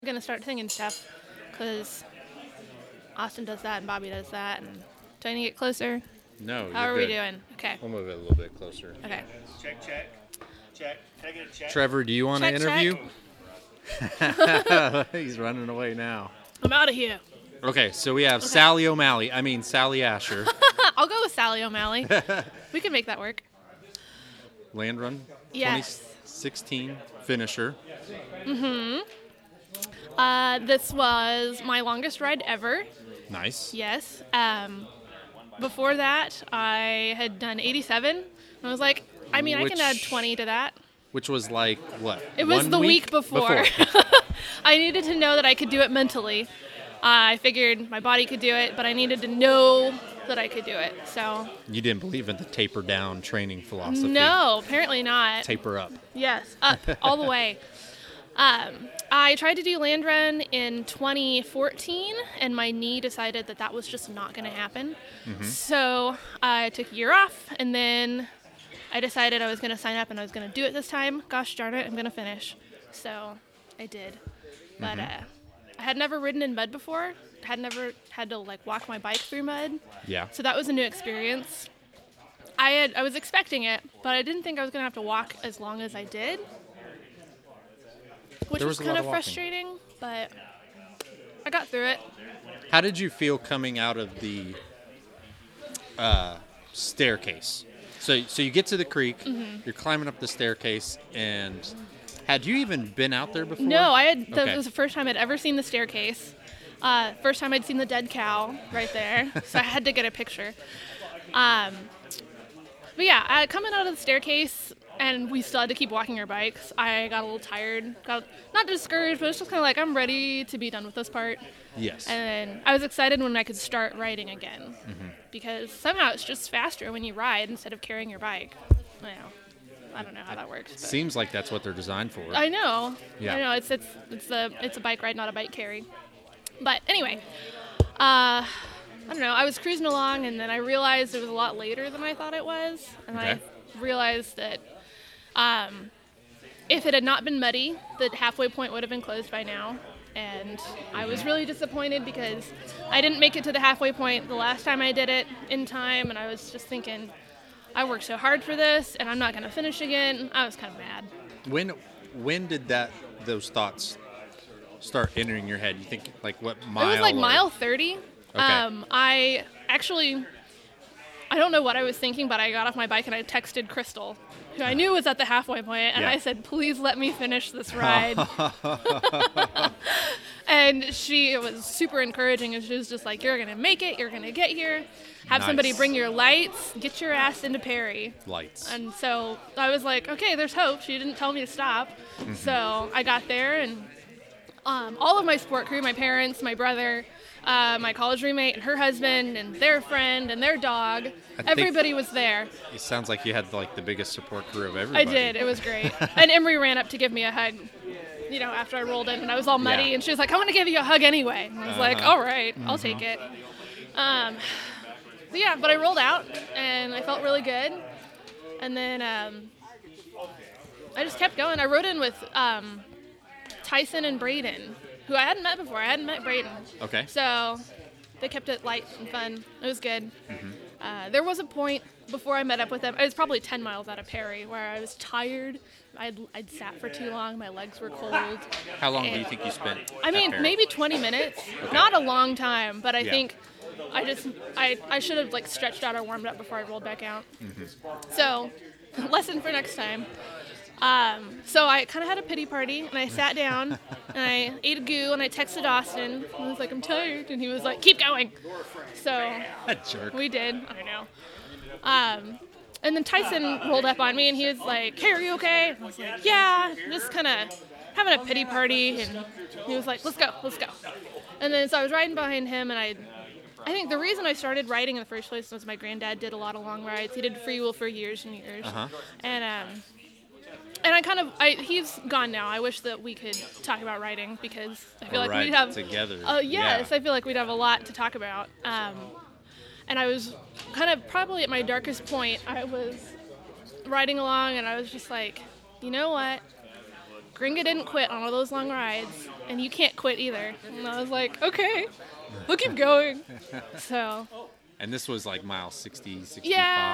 going to start singing stuff because Austin does that and Bobby does that. And do I need to get closer? No, How you're are we good. doing? Okay. We'll move it a little bit closer. Okay. Check. Can I get a check? Trevor, do you want to Check, interview? He's running away now. I'm out of here. Okay, so we have Sally Asher, I'll go with Sally O'Malley. We can make that work. Land Run Yes. 2016 finisher. This was my longest ride ever. Nice. Yes. Before that, I had done 87. And I was like, I mean, I can add Which- 20 to that. Which was like, what? It was 1 the week before. I needed to know that I could do it mentally. I figured my body could do it, but I needed to know that I could do it. So, You didn't believe in the taper down training philosophy. no, apparently not. Taper up. Yes, up all the way. I tried to do Land Run in 2014, and my knee decided that that was just not going to happen. So I took a year off, and then I decided I was going to sign up and I was going to do it this time. Gosh darn it, I'm going to finish. So I did. But I had never ridden in mud before. Had never had to like walk my bike through mud. Yeah. So that was a new experience. I was expecting it, but I didn't think I was going to have to walk as long as I did. Which There was was a kind lot of of walking. frustrating, but I got through it. How did you feel coming out of the staircase? So you get to the creek, you're climbing up the staircase, and had you even been out there before? No, I had. That Okay. was the first time I'd ever seen the staircase. First time I'd seen the dead cow right there, so I had to get a picture. But yeah, coming out of the staircase, and we still had to keep walking our bikes. I got a little tired, got not discouraged, but it's just kind of like I'm ready to be done with this part. Yes. And I was excited when I could start riding again, because somehow it's just faster when you ride instead of carrying your bike. I don't know how that works. But Seems like that's what they're designed for. I know. Yeah. I know. It's a bike ride, not a bike carry. But anyway, I don't know. I was cruising along, and then I realized it was a lot later than I thought it was, and Okay. I realized that if it had not been muddy, the halfway point would have been closed by now. And I was really disappointed because I didn't make it to the halfway point the last time I did it in time, and I was just thinking, I worked so hard for this, and I'm not going to finish again. I was kind of mad. When did those thoughts start entering your head? You think like what mile? It was like or- mile 30. I don't know what I was thinking, but I got off my bike and I texted Crystal, who I knew was at the halfway point, and Yeah. I said, please let me finish this ride. And she was super encouraging, and she was just like, you're going to make it, you're going to get here, have somebody Nice. bring your lights, get your ass into Perry. Lights. And so I was like, okay, there's hope. She didn't tell me to stop. So I got there, and all of my sport crew, my parents, my brother, my college roommate and her husband and their friend and their dog, think- everybody was there. It sounds like you had like the biggest support crew of I everybody. did. It was great. And Emery ran up to give me a hug, after I rolled in, and I was all muddy, Yeah. and she was like, I'm going to give you a hug anyway. And I was like, all right, I'll take it. But I rolled out, and I felt really good. And then I just kept going. I rode in with Tyson and Braden, who I hadn't met before. I hadn't met Braden. Okay. So they kept it light and fun. It was good. There was a point before I met up with them. I was probably 10 miles out of Perry where I was tired. I'd sat for too long. My legs were cold. How long do you think you spent? I at mean, Perry? maybe 20 minutes. Not a long time, but I Yeah. think I should have like stretched out or warmed up before I rolled back out. So, lesson for next time. So I kind of had a pity party, and I sat down, and I ate a goo, and I texted Austin. I was like, I'm tired, and he was like, keep going. So A jerk. we did. I know. And then Tyson rolled up on me, and he was like, hey, are you okay? And I was like, yeah, just kind of having a pity party. And he was like, let's go. And then so I was riding behind him, and I think the reason I started riding in the first place was my granddad did a lot of long rides. He did free wheel for years and years. And he's gone now. I wish that we could talk about riding, because I feel Or like ride we'd have together. Yes, Yeah. I feel like we'd have a lot to talk about. And I was kind of probably at my darkest point. I was riding along, and I was just like, you know what? Gringa didn't quit on all those long rides, and you can't quit either. And I was like, okay, we'll keep going. So. And this was like mile 60, 65.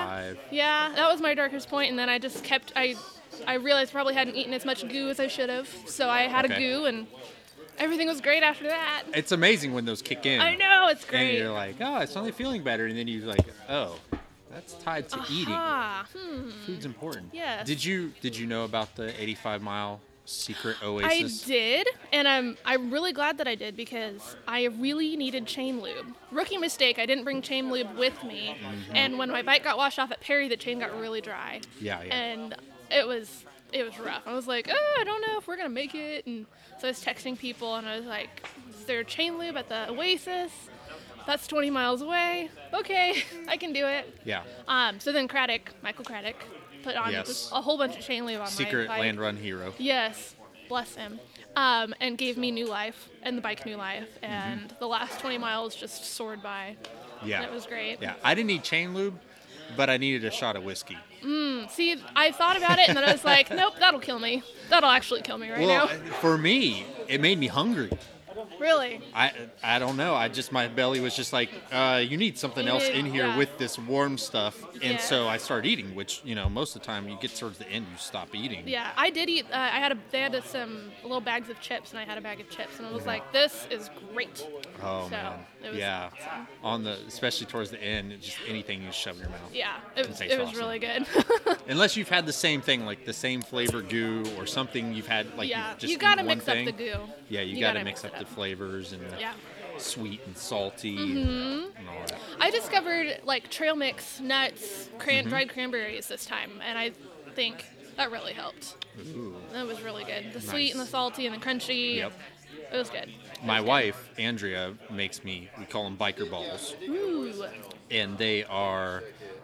Yeah, that was my darkest point, and then I just kept. I realized I probably hadn't eaten as much goo as I should have, so I had a goo, and everything was great after that. It's amazing when those kick in. I know, it's great. And you're like, oh, it's only feeling better, and then you're like, oh, that's tied to eating. Food's important. Yes. Did you know about the 85-mile secret I oasis? did, and I'm really glad that I did because I really needed chain lube. Rookie mistake, I didn't bring chain lube with me, and when my bike got washed off at Perry, the chain got really dry. Yeah. And it was rough. I was like, oh, I don't know if we're gonna make it, and so I was texting people, and I was like, is there chain lube at the Oasis? That's 20 miles away. Okay, I can do it. Yeah. So then Michael Craddock, put on just a whole bunch of chain lube on Secret my bike. land run hero. Yes, bless him. And gave me new life, and the bike new life, and the last 20 miles just soared by. Yeah. And it was great. Yeah. I didn't need chain lube, but I needed a shot of whiskey. See, I thought about it, and then I was like, nope, that'll kill me. That'll actually kill me now. For me, it made me hungry. Really? I don't know. My belly was just like, you need something else in here with this warm stuff. And so I started eating, which, most of the time you get towards the end, you stop eating. Yeah, I did eat. They had some little bags of chips, and I had a bag of chips, and I was like, this is great. Oh, so man. It was awesome. Especially towards the end, just anything you shove in your mouth. Yeah, it was awesome. really good. Unless you've had the same thing, like the same flavor goo or something you've had, like just you gotta one mix thing. up the goo. Yeah, you gotta mix up the flavors and sweet and salty and all that. I discovered like trail mix nuts, dried cranberries this time, and I think that really helped. Ooh. That was really good. The sweet and the salty and the crunchy. Yep. It was good. My wife, Andrea, makes we call them biker balls. Ooh. And they are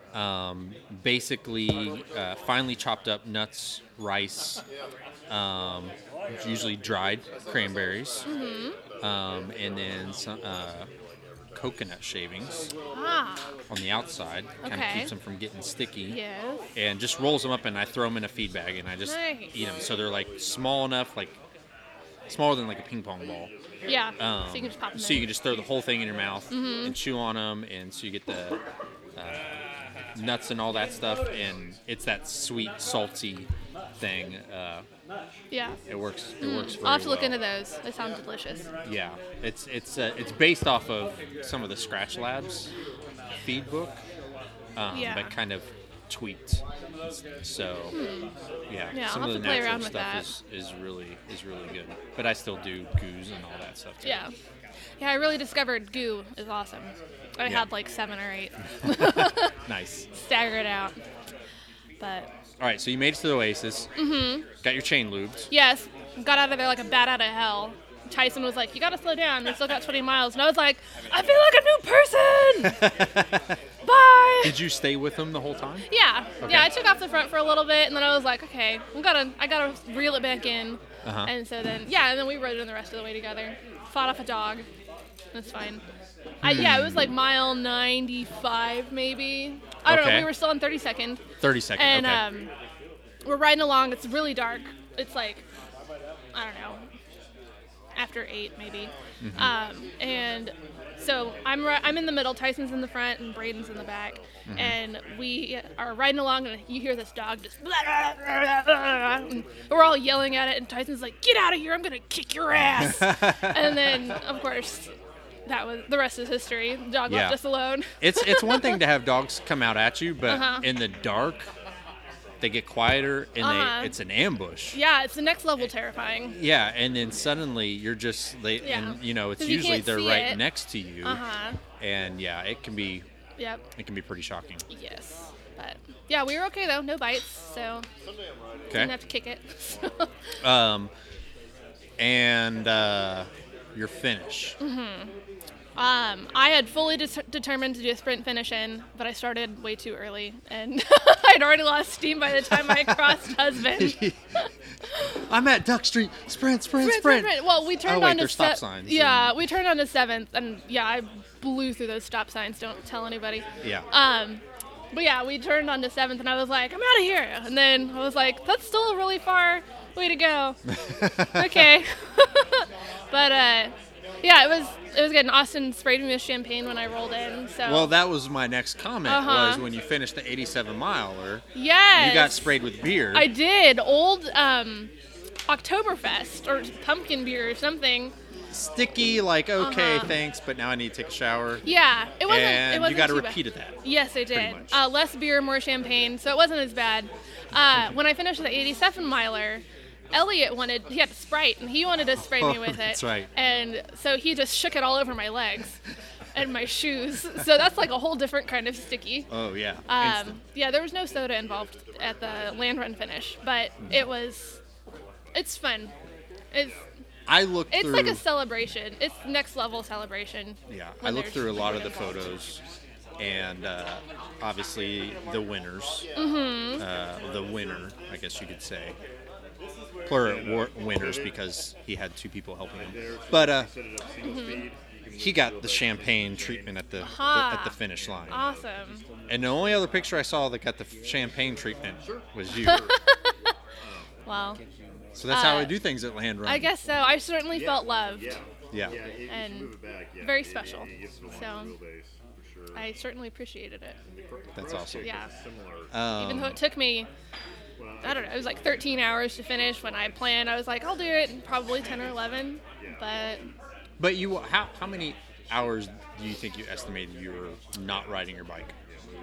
basically finely chopped up nuts, rice, usually dried cranberries, and then some coconut shavings on the outside. Kind of keeps them from getting sticky. Yes. And just rolls them up, and I throw them in a feed bag, and I just eat them. So they're like small enough, like smaller than like a ping pong ball. Yeah. So you can just pop them So you can just throw the whole thing in your mouth and chew on them, and so you get the nuts and all that stuff, and it's that sweet, salty thing. Yeah. It works. It works very I'll have to look well. into those. They sound delicious. Yeah, it's based off of some of the Scratch Labs feed book, but kind of tweaked. So Yeah, some I'll of have the to play natural around with stuff is really good. But I still do goos and all that stuff too. Yeah. Yeah, I really discovered goo is awesome. I had like 7 or 8. Nice. Stagger it out. But All right, so you made it to the Oasis. Got your chain lubed. yes, got out of there like a bat out of hell. Tyson was like, you gotta slow down. We still got 20 miles. And I was like, I feel like a new person. Bye. Did you stay with them the whole time? Yeah. Okay. Yeah, I took off the front for a little bit, and then I was like, okay, I gotta reel it back in. And so then, and then we rode it the rest of the way together. Fought off a dog. That's fine. It was like mile 95 maybe. I don't know. We were still on 32nd. 32nd. And okay. We're riding along. It's really dark. It's like, I don't know, after 8 maybe. And so I'm in the middle. Tyson's in the front, and Braden's in the back. And we are riding along, and you hear this dog just. And we're all yelling at it, and Tyson's like, "Get out of here! I'm gonna kick your ass!" And then, of course, that was the rest is history. The dog left us alone. It's one thing to have dogs come out at you, but in the dark, they get quieter, and it's an ambush. Yeah, it's the next level terrifying. Yeah, and then suddenly you're just and it's usually they're right next to you. And it can be. Yep. It can be pretty shocking. Yes, but yeah, we were okay though. No bites, so didn't have to kick it. And your finish. I had fully determined to do a sprint finish in, but I started way too early, and I'd already lost steam by the time I crossed Husband. I'm at Duck Street. Sprint. Well, we turned on to stop signs. Yeah, we turned on to 7th, and I blew through those stop signs. Don't tell anybody. Yeah. But yeah, we turned on to 7th, and I was like, I'm out of here. And then I was like, that's still really far. Way to go. Okay. But yeah, it was good. And Austin sprayed me with champagne when I rolled in. So. Well, that was my next comment. Was when you finished the 87 miler. Yes. You got sprayed with beer. I did. Old Oktoberfest or pumpkin beer or something. Sticky, like okay, thanks, but now I need to take a shower. Yeah, it wasn't. And it wasn't you got a too repeat bad. of that. Yes, I did. Less beer, more champagne, so it wasn't as bad. When I finished the 87 miler, Elliot he had a Sprite, and he wanted to spray me with it. That's right. And so he just shook it all over my legs and my shoes. So that's like a whole different kind of sticky. Oh yeah. Yeah, there was no soda involved at the land run finish, but it's fun. It's like a celebration. It's next level celebration. Yeah, I looked through a lot of the photos, and obviously the winners, the winner, I guess you could say, plural winners because he had two people helping him. But he got the champagne treatment at the finish line. Awesome. And the only other picture I saw that got the champagne treatment was you. Wow. So that's how I do things at Land Run. I guess so. I certainly felt loved. Yeah. And very special. So I certainly appreciated it. That's awesome. Yeah. Even though it took me, I don't know, it was like 13 hours to finish when I planned. I was like, I'll do it in probably 10 or 11. But you, how many hours do you think you estimated you were not riding your bike?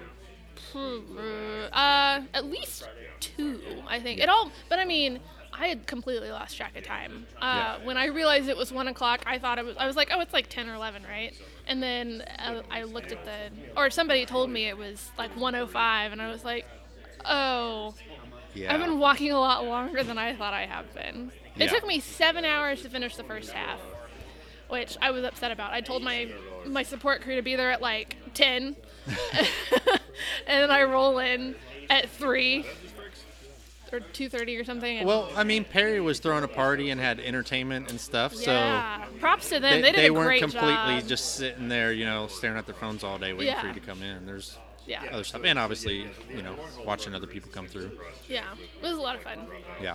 At least 2, I think. But I mean, I had completely lost track of time. When I realized it was 1 o'clock, I was like, oh, it's like 10 or 11, right? And then I looked at or somebody told me it was like 1:05, and I was like, oh, I've been walking a lot longer than I thought I have been. It took me 7 hours to finish the first half, which I was upset about. I told my support crew to be there at like 10, and then I roll in at 3. Or 2:30 or something. Well, I mean, Perry was throwing a party and had entertainment and stuff, yeah. Props to them. They did a great job. They weren't completely just sitting there, staring at their phones all day waiting for you to come in. There's other stuff, and obviously, watching other people come through. Yeah, it was a lot of fun. Yeah.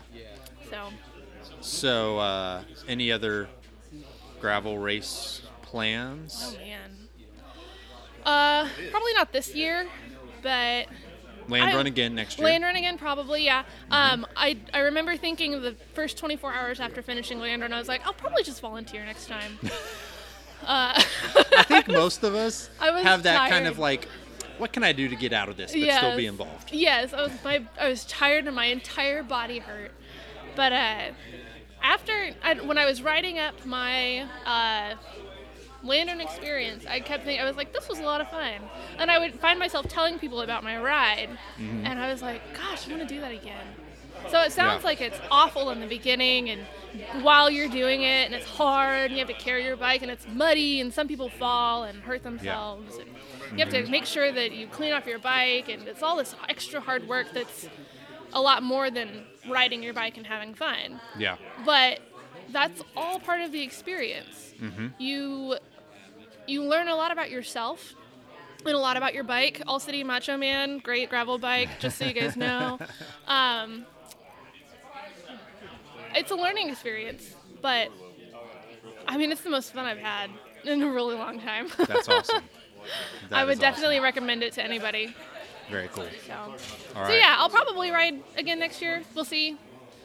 So, any other gravel race plans? Oh man. Probably not this year, but. Land run again next year. Land run again, probably, yeah. I remember thinking the first 24 hours after finishing land run, I was like, I'll probably just volunteer next time. I think most of us have that tired. kind of like, what can I do to get out of this but still be involved? Yes, I was tired and my entire body hurt. But when I was writing up my land run experience, I kept thinking, I was like, this was a lot of fun. And I would find myself telling people about my ride, and I was like, gosh, I want to do that again. So it sounds like it's awful in the beginning, and while you're doing it, and it's hard, and you have to carry your bike, and it's muddy, and some people fall and hurt themselves. And you have to make sure that you clean off your bike, and it's all this extra hard work that's a lot more than riding your bike and having fun. Yeah. But that's all part of the experience. You learn a lot about yourself and a lot about your bike. All City Macho Man, great gravel bike, just so you guys know. It's a learning experience, but I mean, it's the most fun I've had in a really long time. That's awesome. I would definitely recommend it to anybody. Very cool. All right. So yeah, I'll probably ride again next year. We'll see.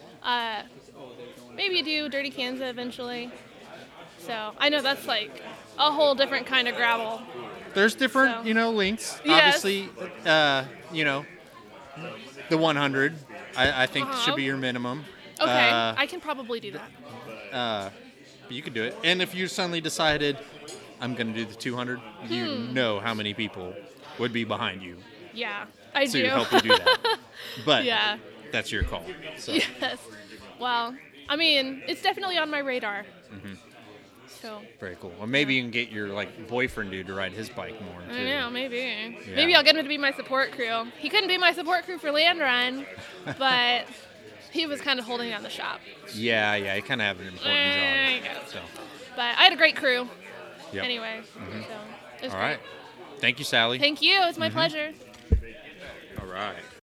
Maybe do Dirty Kansas eventually. So I know that's like a whole different kind of gravel. There's different, lengths. Yes. Obviously, the 100, I think should be your minimum. Okay, I can probably do that. You could do it. And if you suddenly decided, I'm going to do the 200, you know how many people would be behind you. Yeah, I do. To help you do that. But yeah, that's your call. So. Yes. Well, I mean, it's definitely on my radar. So. Very cool. Well, maybe you can get your boyfriend dude to ride his bike more too. I know, maybe. Yeah. Maybe I'll get him to be my support crew. He couldn't be my support crew for Land Run, but he was kind of holding down the shop. Yeah, he kind of have an important job. So. But I had a great crew. Yep. Anyway, so it was All great. right. Thank you, Sally. Thank you. It's my pleasure. All right.